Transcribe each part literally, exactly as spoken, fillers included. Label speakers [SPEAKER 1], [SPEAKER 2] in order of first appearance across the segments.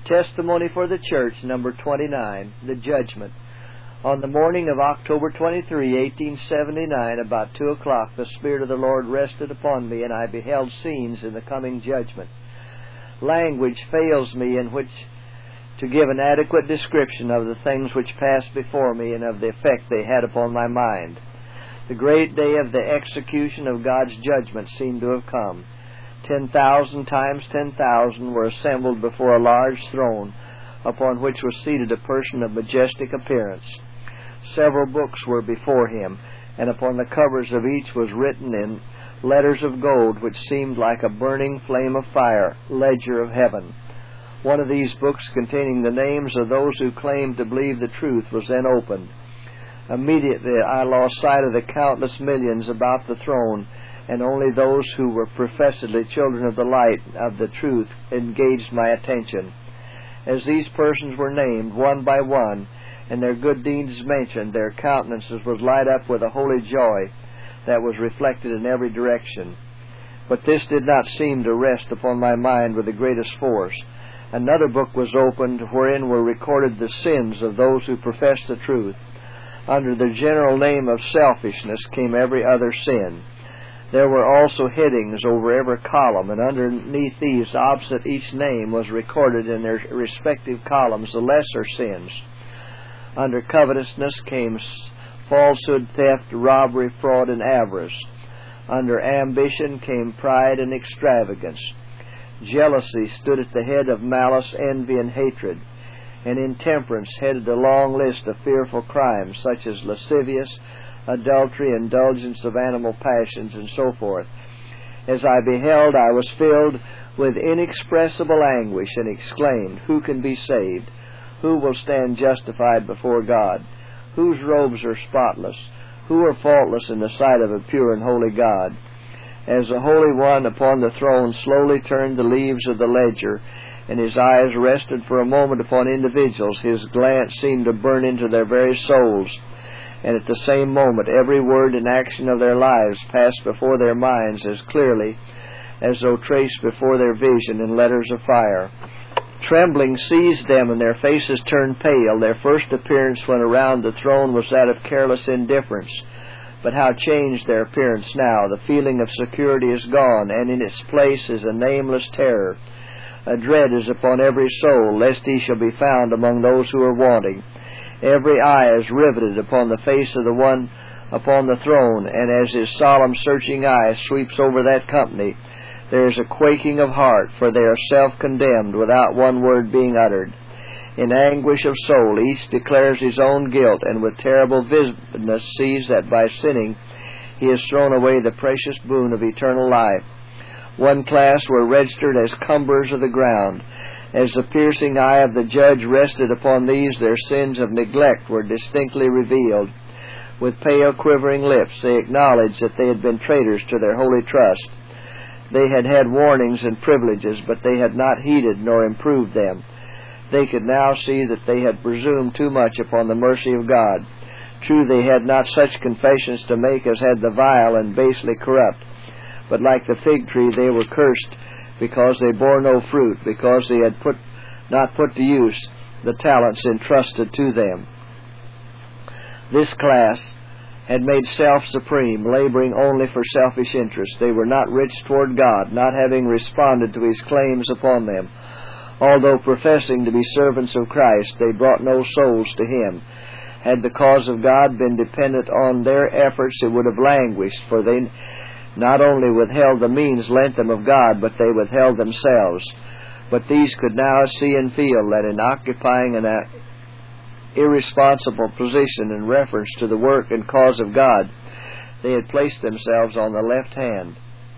[SPEAKER 1] Testimony for the Church, number twenty-nine, The Judgment. On the morning of October twenty-third, eighteen seventy-nine, about two o'clock, the Spirit of the Lord rested upon me, and I beheld scenes in the coming judgment. Language fails me in which to give an adequate description of the things which passed before me and of the effect they had upon my mind. The great day of the execution of God's judgment seemed to have come. Ten thousand times ten thousand were assembled before a large throne, upon which was seated a person of majestic appearance. Several books were before him, and upon the covers of each was written in letters of gold, which seemed like a burning flame of fire, Ledger of Heaven. One of these books, containing the names of those who claimed to believe the truth, was then opened. Immediately I lost sight of the countless millions about the throne, and only those who were professedly children of the light of the truth engaged my attention. As these persons were named one by one, and their good deeds mentioned, their countenances was light up with a holy joy that was reflected in every direction. But this did not seem to rest upon my mind with the greatest force. Another book was opened, wherein were recorded the sins of those who professed the truth. Under the general name of selfishness came every other sin. There were also headings over every column, and underneath these, opposite each name, was recorded in their respective columns the lesser sins. Under covetousness came falsehood, theft, robbery, fraud, and avarice. Under ambition came pride and extravagance. Jealousy stood at the head of malice, envy, and hatred. And intemperance headed a long list of fearful crimes, such as lascivious, adultery, indulgence of animal passions, and so forth. As I beheld, I was filled with inexpressible anguish, and exclaimed, Who can be saved? Who will stand justified before God? Whose robes are spotless? Who are faultless in the sight of a pure and holy God? As the Holy One upon the throne slowly turned the leaves of the ledger, and his eyes rested for a moment upon individuals, his glance seemed to burn into their very souls, and at the same moment every word and action of their lives passed before their minds as clearly as though traced before their vision in letters of fire. Trembling seized them, and their faces turned pale. Their first appearance when around the throne was that of careless indifference. But how changed their appearance now! The feeling of security is gone, and in its place is a nameless terror. A dread is upon every soul, lest he shall be found among those who are wanting. Every eye is riveted upon the face of the one upon the throne, and as his solemn searching eye sweeps over that company, there is a quaking of heart, for they are self-condemned without one word being uttered. In anguish of soul each declares his own guilt, and with terrible vividness sees that by sinning he has thrown away the precious boon of eternal life. One class were registered as cumberers of the ground. As the piercing eye of the judge rested upon these, their sins of neglect were distinctly revealed. With pale, quivering lips, they acknowledged that they had been traitors to their holy trust. They had had warnings and privileges, but they had not heeded nor improved them. They could now see that they had presumed too much upon the mercy of God. True, they had not such confessions to make as had the vile and basely corrupt. But like the fig tree, they were cursed because they bore no fruit, because they had put not put to use the talents entrusted to them. This class had made self supreme, laboring only for selfish interest. They were not rich toward God, not having responded to His claims upon them. Although professing to be servants of Christ, they brought no souls to Him. Had the cause of God been dependent on their efforts, it would have languished, for they not only withheld the means lent them of God, but they withheld themselves. But these could now see and feel that in occupying an uh, irresponsible position in reference to the work and cause of God, they had placed themselves on the left hand.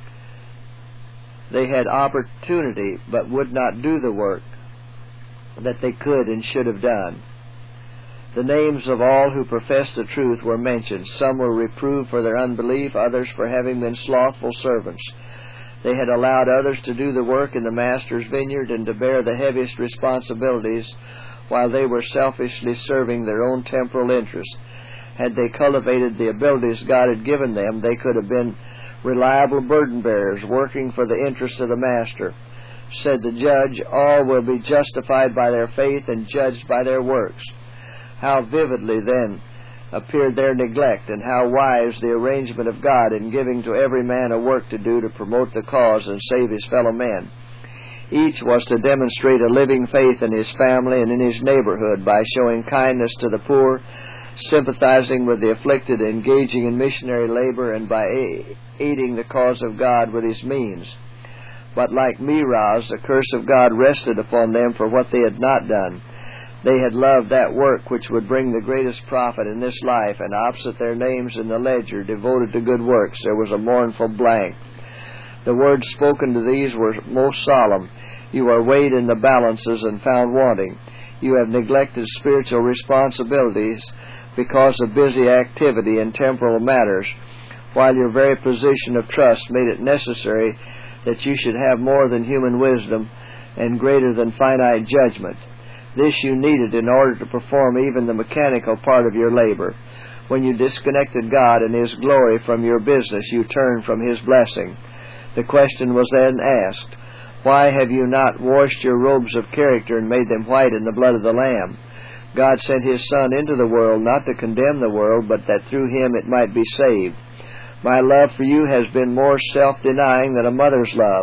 [SPEAKER 1] They had opportunity, but would not do the work that they could and should have done. The names of all who professed the truth were mentioned. Some were reproved for their unbelief, others for having been slothful servants. They had allowed others to do the work in the Master's vineyard and to bear the heaviest responsibilities, while they were selfishly serving their own temporal interests. Had they cultivated the abilities God had given them, they could have been reliable burden bearers, working for the interests of the Master. Said the judge, all will be justified by their faith and judged by their works. How vividly, then, appeared their neglect, and how wise the arrangement of God in giving to every man a work to do to promote the cause and save his fellow men. Each was to demonstrate a living faith in his family and in his neighborhood by showing kindness to the poor, sympathizing with the afflicted, engaging in missionary labor, and by aiding the cause of God with his means. But like Meroz, the curse of God rested upon them for what they had not done. They had loved that work which would bring the greatest profit in this life, and opposite their names in the ledger, devoted to good works, there was a mournful blank. The words spoken to these were most solemn. You are weighed in the balances and found wanting. You have neglected spiritual responsibilities because of busy activity in temporal matters, while your very position of trust made it necessary that you should have more than human wisdom and greater than finite judgment. This you needed in order to perform even the mechanical part of your labor. When you disconnected God and His glory from your business, you turned from His blessing. The question was then asked, why have you not washed your robes of character and made them white in the blood of the Lamb? God sent His Son into the world not to condemn the world, but that through Him it might be saved. My love for you has been more self-denying than a mother's love.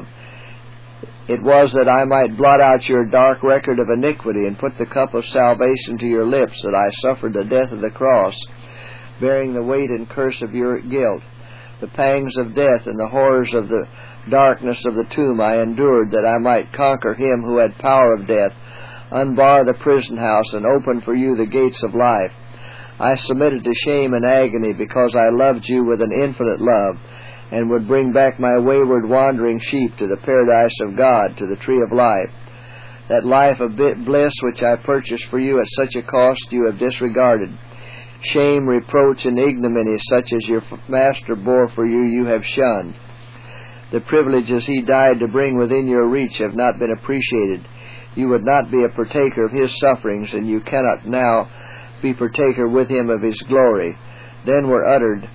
[SPEAKER 1] It was that I might blot out your dark record of iniquity and put the cup of salvation to your lips, that I suffered the death of the cross, bearing the weight and curse of your guilt. The pangs of death and the horrors of the darkness of the tomb I endured, that I might conquer him who had power of death, unbar the prison house, and open for you the gates of life. I submitted to shame and agony because I loved you with an infinite love, and would bring back my wayward wandering sheep to the paradise of God, to the tree of life. That life of bliss which I purchased for you at such a cost you have disregarded. Shame, reproach, and ignominy such as your Master bore for you, you have shunned. The privileges He died to bring within your reach have not been appreciated. You would not be a partaker of His sufferings, and you cannot now be partaker with Him of His glory. Then were uttered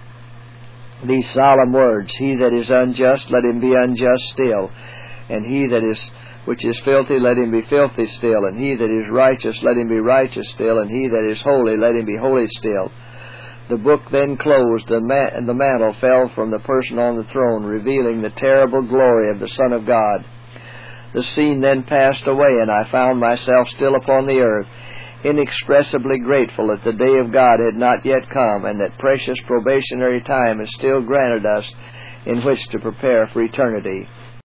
[SPEAKER 1] these solemn words, He that is unjust, let him be unjust still, and he that is which is filthy, let him be filthy still, and he that is righteous, let him be righteous still, and he that is holy, let him be holy still. The book then closed, and ma- the mantle fell from the person on the throne, revealing the terrible glory of the Son of God. The scene then passed away, and I found myself still upon the earth, inexpressibly grateful that the day of God had not yet come, and that precious probationary time is still granted us in which to prepare for eternity.